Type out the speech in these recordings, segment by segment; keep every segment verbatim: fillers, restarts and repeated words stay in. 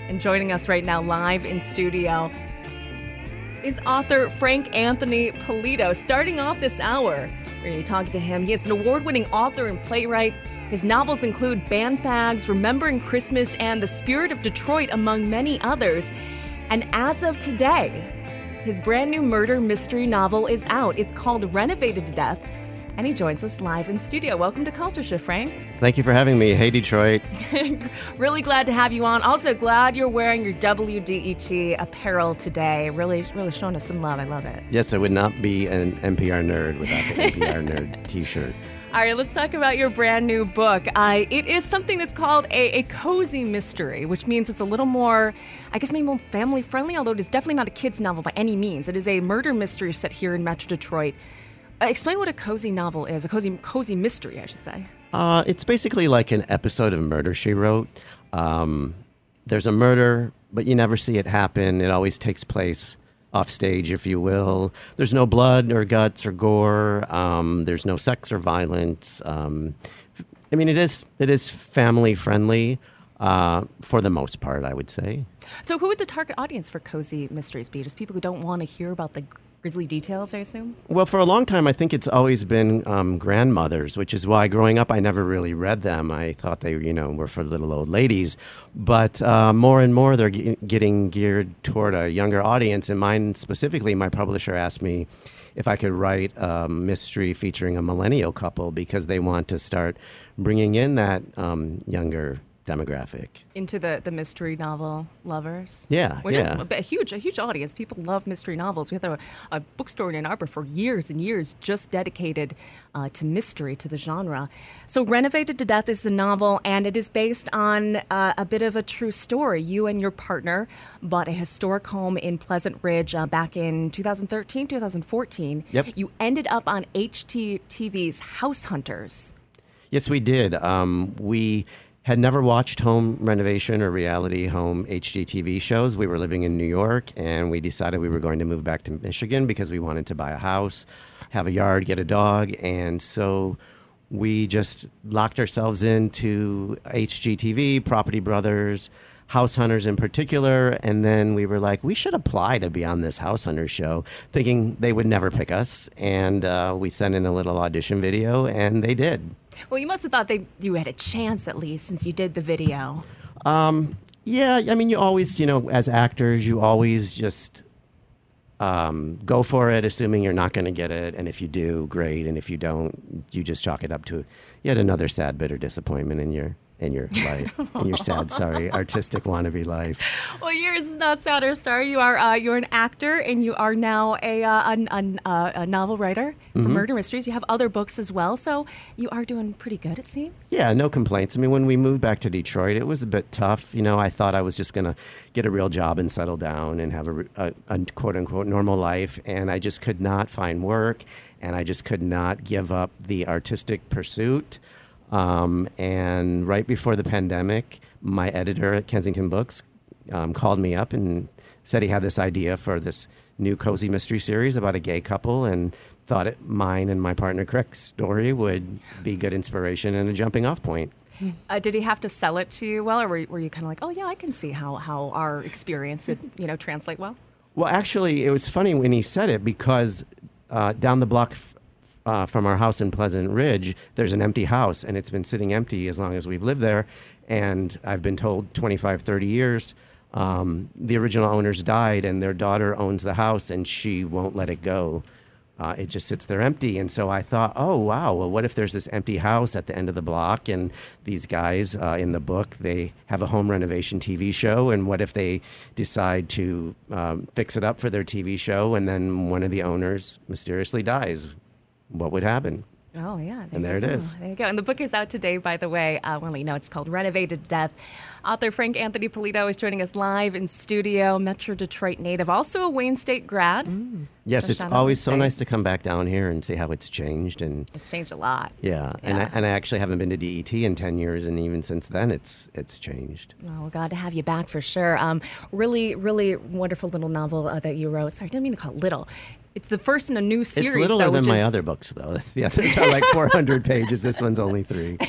And joining us right now live in studio is author Frank Anthony Polito. Starting off this hour, we're going to be talking to him. He is an award-winning author and playwright. His novels include Bandfags, Remembering Christmas, and The Spirit of Detroit, among many others. And as of today, his brand new murder mystery novel is out. It's called Renovated to Death, and he joins us live in studio. Welcome to Culture Shift, Frank. Thank you for having me. Hey, Detroit. Really glad to have you on. Also glad you're wearing your W D E T apparel today. Really, really showing us some love. I love it. Yes, I would not be an N P R nerd without the N P R nerd t-shirt. All right, let's talk about your brand new book. Uh, it is something that's called a, a cozy mystery, which means it's a little more, I guess maybe more family friendly, although it is definitely not a kid's novel by any means. It is a murder mystery set here in Metro Detroit. Uh, explain what a cozy novel is, a cozy cozy mystery, I should say. Uh, it's basically like an episode of Murder, She Wrote. Um, there's a murder, but you never see it happen. It always takes place off stage, if you will. There's no blood or guts or gore. Um, there's no sex or violence. Um, I mean, it is it is family friendly uh, for the most part, I would say. So who would the target audience for cozy mysteries be? Just people who don't want to hear about the grisly details, I assume? Well, for a long time, I think it's always been um, grandmothers, which is why growing up, I never really read them. I thought they, you know, were for little old ladies. But uh, more and more, they're ge- getting geared toward a younger audience. And mine specifically, my publisher asked me if I could write a mystery featuring a millennial couple because they want to start bringing in that um, younger demographic into the, the mystery novel lovers. Yeah, Which yeah. is a, a huge a huge audience. People love mystery novels. We had a, a bookstore in Ann Arbor for years and years just dedicated uh, to mystery, to the genre. So Renovated to Death is the novel, and it is based on uh, a bit of a true story. You and your partner bought a historic home in Pleasant Ridge uh, back in two thousand thirteen, two thousand fourteen. Yep. You ended up on H G T V's House Hunters. Yes, we did. Um, we had never watched home renovation or reality home H G T V shows. We were living in New York, and we decided we were going to move back to Michigan because we wanted to buy a house, have a yard, get a dog. And so we just locked ourselves into H G T V, Property Brothers, House Hunters in particular. And then we were like, we should apply to be on this House Hunters show, thinking they would never pick us. And uh, we sent in a little audition video, and they did. Well, you must have thought they you had a chance at least since you did the video. Um, yeah, I mean, you always, you know, as actors, you always just um, go for it, assuming you're not going to get it. And if you do, great. And if you don't, you just chalk it up to yet another sad, bitter disappointment in your in your life, in your sad, sorry, artistic wannabe life. Well, yours is not sad or star. You are uh, you're an actor, and you are now a uh, a, a, a novel writer for Mm-hmm. murder mysteries. You have other books as well, so you are doing pretty good, it seems. Yeah, no complaints. I mean, when we moved back to Detroit, it was a bit tough. You know, I thought I was just going to get a real job and settle down and have a, a, a quote-unquote normal life, and I just could not find work, and I just could not give up the artistic pursuit. Um, and right before the pandemic, my editor at Kensington Books um, called me up and said he had this idea for this new cozy mystery series about a gay couple, and thought it, mine and my partner Crick's story would be good inspiration and a jumping off point. Uh, did he have to sell it to you well, or were, were you kind of like, oh yeah, I can see how, how our experience would, you know, translate well? Well, actually, it was funny when he said it because uh, down the block f- uh, from our house in Pleasant Ridge, there's an empty house, and it's been sitting empty as long as we've lived there. And I've been told twenty-five, thirty years, um, the original owners died, and their daughter owns the house, and she won't let it go. Uh, it just sits there empty. And so I thought, oh, wow, well, what if there's this empty house at the end of the block, and these guys uh, in the book, they have a home renovation T V show, and what if they decide to um, fix it up for their T V show, and then one of the owners mysteriously dies? What would happen? Oh, yeah. There And there you it go. is. There you go. And the book is out today, by the way. Uh, well, you know, it's called Renovated to Death. Author Frank Anthony Polito is joining us live in studio, Metro Detroit native, also a Wayne State grad. Mm. Yes, Fresh it's out of always Wayne so State. nice to come back down here and see how it's changed. And It's changed a lot. yeah, and I, Yeah. and I actually haven't been to D E T in ten years, and even since then, it's it's changed. Oh, we're glad to have you back for sure. Um, really, really wonderful little novel uh, that you wrote. Sorry, I didn't mean to call it little. It's the first in a new series. It's littler though, than which my is- other books, though. The others are like four hundred pages. This one's only three.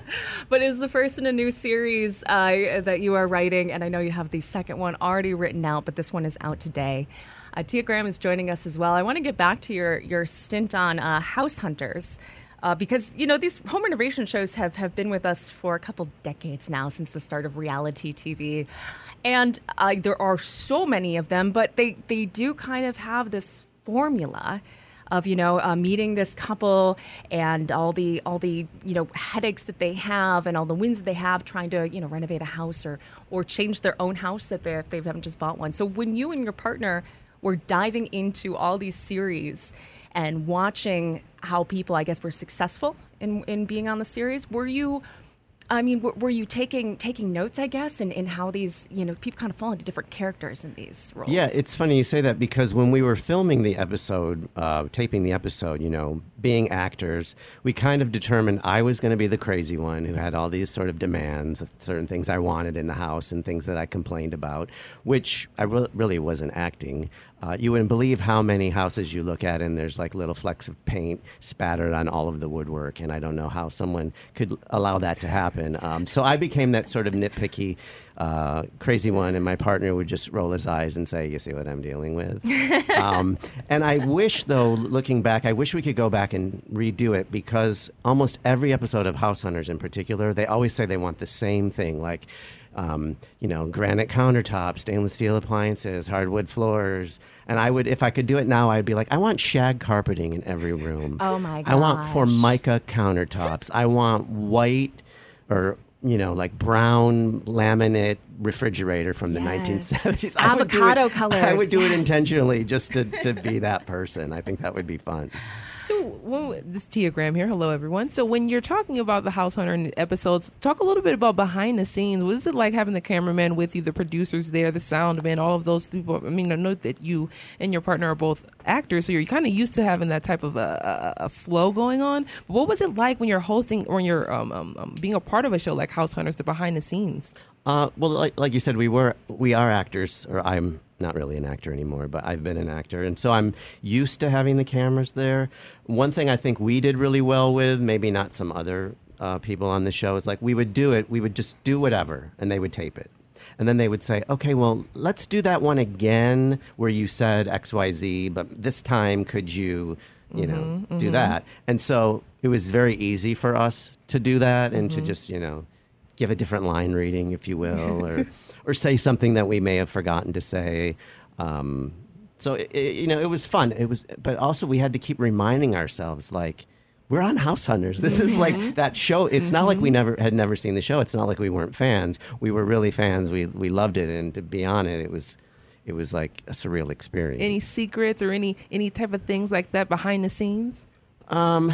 But it's the first in a new series uh, that you are writing, and I know you have the second one already written out, but this one is out today. Uh, Tia Graham is joining us as well. I want to get back to your, your stint on uh, House Hunters. Uh, because, you know, these home renovation shows have, have been with us for a couple decades now, since the start of reality T V. And uh, there are so many of them, but they, they do kind of have this formula of, you know, uh, meeting this couple and all the, all the, you know, headaches that they have and all the wins that they have trying to, you know, renovate a house or, or change their own house that they, if they haven't just bought one. So when you and your partner were diving into all these series and watching how people, I guess, were successful in, in being on the series, were you, I mean, were, were you taking taking notes, I guess, in, in how these, you know, people kind of fall into different characters in these roles? Yeah, it's funny you say that because when we were filming the episode, uh, taping the episode, you know, being actors, we kind of determined I was going to be the crazy one who had all these sort of demands of certain things I wanted in the house and things that I complained about, which I re- really wasn't acting. Uh, you wouldn't believe how many houses you look at and there's like little flecks of paint spattered on all of the woodwork, and I don't know how someone could allow that to happen. Um, so I became that sort of nitpicky, uh, crazy one, and my partner would just roll his eyes and say, "You see what I'm dealing with?" um, and I wish, though, looking back, I wish we could go back and redo it, because almost every episode of House Hunters in particular, they always say they want the same thing, like, Um, you know, granite countertops, stainless steel appliances, hardwood floors. And I would, if I could do it now, I'd be like, I want shag carpeting in every room. Oh, my gosh. I want Formica countertops. I want white or, you know, like brown laminate refrigerator from the Yes. nineteen seventies. Avocado I would do it, color. I would do Yes. it intentionally just to, to be that person. I think that would be fun. So, well, this is Tia Graham here. Hello, everyone. So, when you're talking about the House Hunter episodes, talk a little bit about behind the scenes. What is it like having the cameraman with you, the producers there, the sound man, all of those people? I mean, I know that you and your partner are both actors, so you're kind of used to having that type of a, a, a flow going on. But what was it like when you're hosting or when you're um, um, um, being a part of a show like House Hunters, the behind the scenes? Uh, well, like, like you said, we were we are actors, or I'm not really an actor anymore, but I've been an actor, and so I'm used to having the cameras there. One thing I think we did really well with, maybe not some other uh, people on the show, is like we would do it, we would just do whatever, and they would tape it. And then they would say, okay, well, let's do that one again where you said X Y Z, but this time could you, you know, Mm-hmm, do mm-hmm. that? And so it was very easy for us to do that and Mm-hmm. to just, you know, give a different line reading, if you will, or or say something that we may have forgotten to say. Um, so it, it, you know, it was fun. It was, but also we had to keep reminding ourselves, like, we're on House Hunters. This is like that show. It's not like we never had never seen the show. It's not like we weren't fans. We were really fans. We we loved it, and to be on it, it was it was like a surreal experience. Any secrets or any any type of things like that behind the scenes? Um.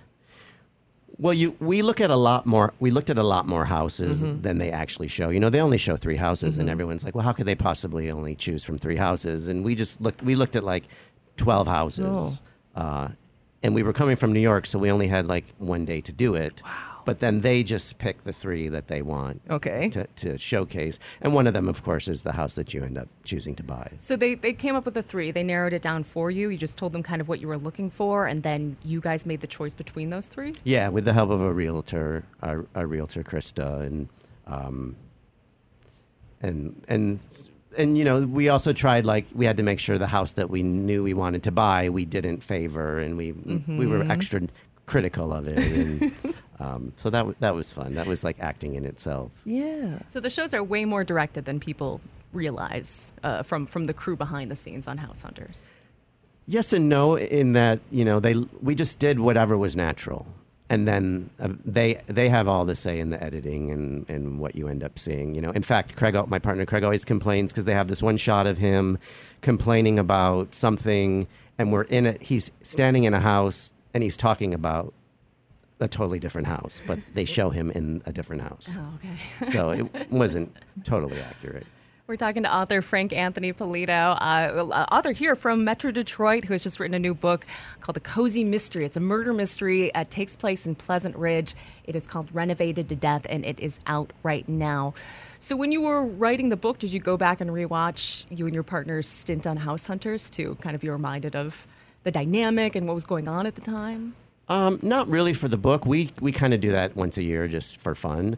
Well, you we look at a lot more. We looked at a lot more houses Mm-hmm. than they actually show. You know, they only show three houses, Mm-hmm. and everyone's like, "Well, how could they possibly only choose from three houses?" And we just looked. We looked at like twelve houses, Oh. uh, and we were coming from New York, so we only had like one day to do it. Wow. But then they just pick the three that they want Okay. to, to showcase, and one of them, of course, is the house that you end up choosing to buy. So they, they came up with the three. They narrowed it down for you. You just told them kind of what you were looking for, and then you guys made the choice between those three? Yeah, with the help of a realtor, our, our realtor Krista, and um, and and and you know, we also tried, like, we had to make sure the house that we knew we wanted to buy we didn't favor, and we we were extra critical of it, and um, so that w- that was fun. That was like acting in itself. Yeah. So the shows are way more directed than people realize uh, from, from the crew behind the scenes on House Hunters. Yes and no, in that, you know, they we just did whatever was natural, and then uh, they they have all the say in the editing and, and what you end up seeing. You know, in fact, Craig, my partner Craig, always complains because they have this one shot of him complaining about something, and we're in it. He's standing in a house and he's talking about a totally different house, but they show him in a different house, Oh, okay. so it wasn't totally accurate. We're talking to author Frank Anthony Polito, uh, author here from Metro Detroit, who has just written a new book called The Cozy Mystery. It's a murder mystery. It takes place in Pleasant Ridge. It is called Renovated to Death, and it is out right now. So when you were writing the book, did you go back and rewatch you and your partner's stint on House Hunters to kind of be reminded of the dynamic and what was going on at the time? Um, not really for the book. We we kind of do that once a year just for fun.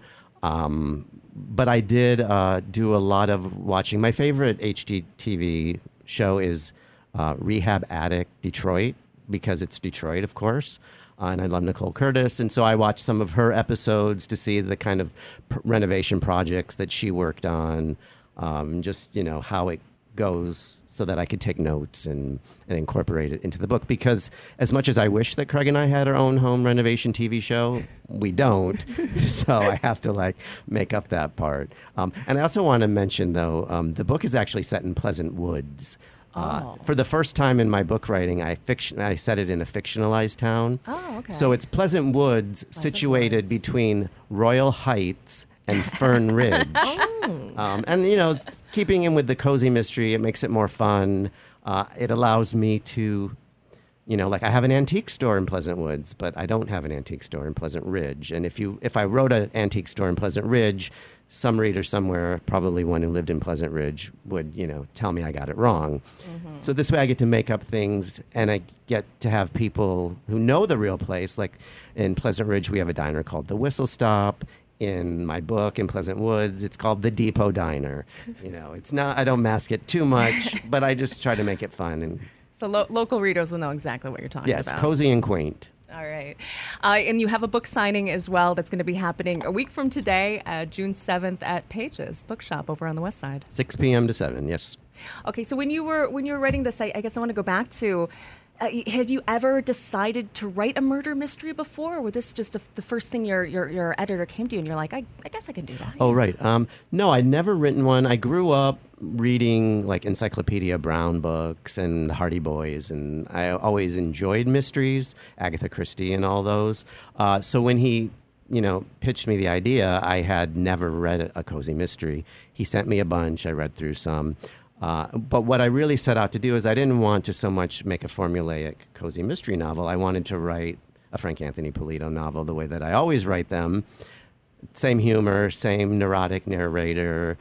Um, but I did uh, do a lot of watching. My favorite H G T V show is uh, Rehab Addict Detroit, because it's Detroit, of course. Uh, and I love Nicole Curtis. And so I watched some of her episodes to see the kind of p- renovation projects that she worked on, um, just, you know, how it goes, so that I could take notes and, and incorporate it into the book. Because as much as I wish that Craig and I had our own home renovation T V show, we don't. So I have to like make up that part. Um, and I also want to mention, though, um, the book is actually set in Pleasant Woods. Uh, Oh. For the first time in my book writing, I fiction I set it in a fictionalized town. Oh, okay. So it's Pleasant Woods, situated Woods. between Royal Heights and Fern Ridge. Oh. Um, and, you know, keeping in with the cozy mystery, it makes it more fun. Uh, it allows me to, you know, like I have an antique store in Pleasant Woods, but I don't have an antique store in Pleasant Ridge. And if you, if I wrote an antique store in Pleasant Ridge, some reader somewhere, probably one who lived in Pleasant Ridge, would, you know, tell me I got it wrong. Mm-hmm. So this way I get to make up things, and I get to have people who know the real place. Like in Pleasant Ridge, we have a diner called the Whistle Stop. In my book, in Pleasant Woods, it's called the Depot Diner. You know, it's not, I don't mask it too much, but I just try to make it fun. And So lo- local readers will know exactly what you're talking yes, about. cozy and quaint. All right. Uh, and you have a book signing as well that's going to be happening a week from today, uh, June seventh at Pages Bookshop over on the West Side. six p.m. to seven, yes. Okay, so when you were when you were writing this, I, I guess I want to go back to, uh, have you ever decided to write a murder mystery before, or was this just a, the first thing your, your your editor came to you and you're like, I, I guess I can do that? Oh, right. Um, no, I'd never written one. I grew up reading like Encyclopedia Brown books and the Hardy Boys, and I always enjoyed mysteries, Agatha Christie and all those. Uh, so when he, you know, pitched me the idea, I had never read a cozy mystery. He sent me a bunch. I read through some. Uh, but what I really set out to do is I didn't want to so much make a formulaic cozy mystery novel. I wanted to write a Frank Anthony Polito novel the way that I always write them. Same humor, same neurotic narrator,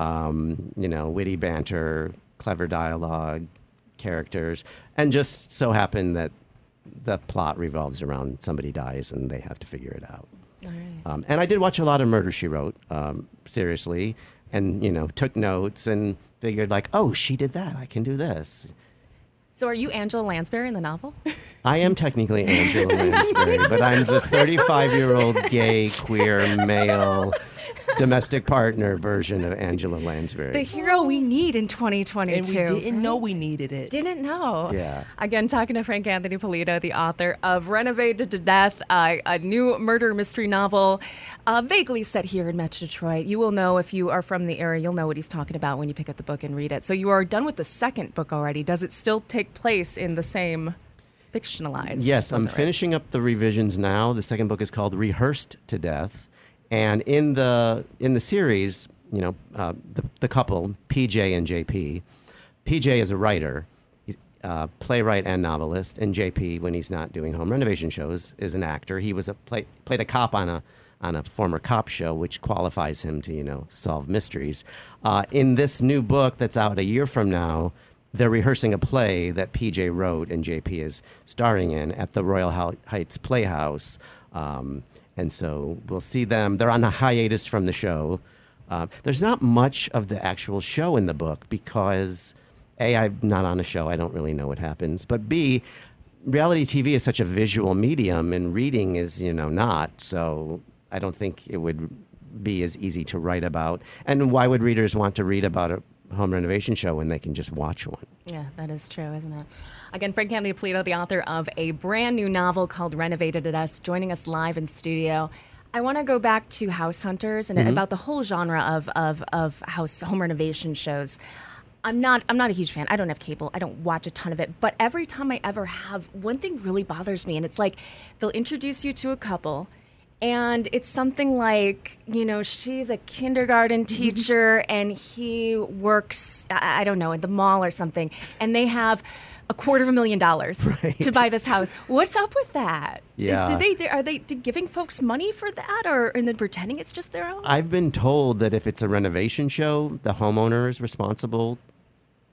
um, you know, witty banter, clever dialogue, characters. And just so happened that the plot revolves around somebody dies and they have to figure it out. All right. Um, and I did watch a lot of Murder, She Wrote, um, seriously, and, you know, took notes and figured like, oh, she did that. I can do this. So are you Angela Lansbury in the novel? I am technically Angela Lansbury, but I'm the thirty-five-year-old gay, queer, male, domestic partner version of Angela Lansbury. The hero we need in twenty twenty-two. And we didn't right? know we needed it. Didn't know. Yeah. Again, talking to Frank Anthony Polito, the author of Renovated to Death, uh, a new murder mystery novel, uh, vaguely set here in Metro Detroit. You will know, if you are from the area, you'll know what he's talking about when you pick up the book and read it. So you are done with the second book already. Does it still take place in the same fictionalized? Yes, I'm wasn't it, right? finishing up the revisions now. The second book is called Rehearsed to Death. And in the in the series, you know, uh, the, the couple, P J and J P, P J is a writer, he's, uh, playwright and novelist, and J P, when he's not doing home renovation shows, is an actor. He was a play, played a cop on a on a former cop show, which qualifies him to, you know, solve mysteries. Uh, in this new book that's out a year from now, they're rehearsing a play that P J wrote and J P is starring in at the Royal Heights Playhouse. Um, and so we'll see them. They're on a hiatus from the show. Uh, there's not much of the actual show in the book because, A, I'm not on a show. I don't really know what happens. But B, reality T V is such a visual medium and reading is, you know, not. So I don't think it would be as easy to write about. And why would readers want to read about a home renovation show when they can just watch one? Yeah, that is true, isn't it? Again, Frank Anthony Polito, the author of a brand new novel called Renovated to Death, joining us live in studio. I want to go back to House Hunters and Mm-hmm. about the whole genre of, of, of house home renovation shows. I'm not I'm not a huge fan. I don't have cable. I don't watch a ton of it. But every time I ever have, one thing really bothers me, and it's like they'll introduce you to a couple, and it's something like, you know, she's a kindergarten teacher and he works, I I don't know, in the mall or something, and they have a quarter of a million dollars Right. to buy this house. What's up with that? Is- Yeah. do they, are they giving folks money for that, or and then pretending it's just their own? I've been told that if it's a renovation show, the homeowner is responsible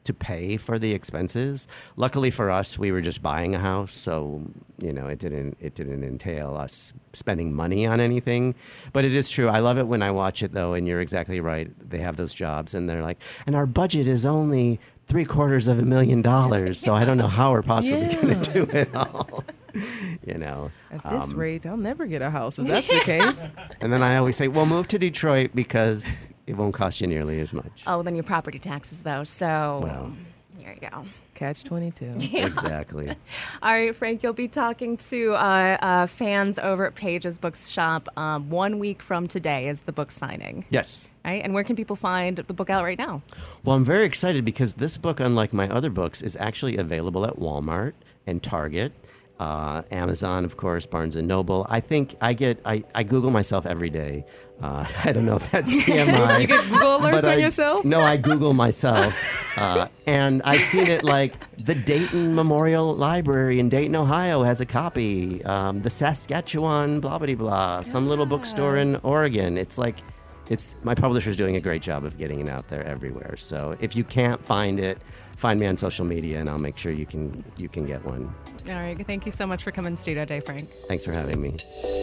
to pay for the expenses. Luckily for us, we were just buying a house, so you know it didn't it didn't entail us spending money on anything. But it is true. I love it when I watch it though, and you're exactly right. They have those jobs, and they're like, and our budget is only three quarters of a million dollars, so I don't know how we're possibly Yeah. going to do it all. You know, At this um, rate, I'll never get a house if that's the case. and then I always say, well, move to Detroit because it won't cost you nearly as much. Oh, then your property taxes, though. So Well. there you go. Catch twenty-two. Exactly. All right, Frank, you'll be talking to uh, uh, fans over at Page's Bookshop um, one week from today is the book signing. Yes. Right? And where can people find the book out right now? Well, I'm very excited because this book, unlike my other books, is actually available at Walmart and Target. Uh, Amazon, of course, Barnes and Noble. I think I get, I, I Google myself every day. Uh, I don't know if that's T M I. You get Google alerts but on I, yourself? No, I Google myself. Uh, and I've seen it like the Dayton Memorial Library in Dayton, Ohio has a copy. Um, the Saskatchewan, blah, blah, blah. Some little bookstore in Oregon. It's like, it's my publisher's doing a great job of getting it out there everywhere. So if you can't find it, find me on social media, and I'll make sure you can you can get one. All right. Thank you so much for coming to Studio Day, Frank. Thanks for having me.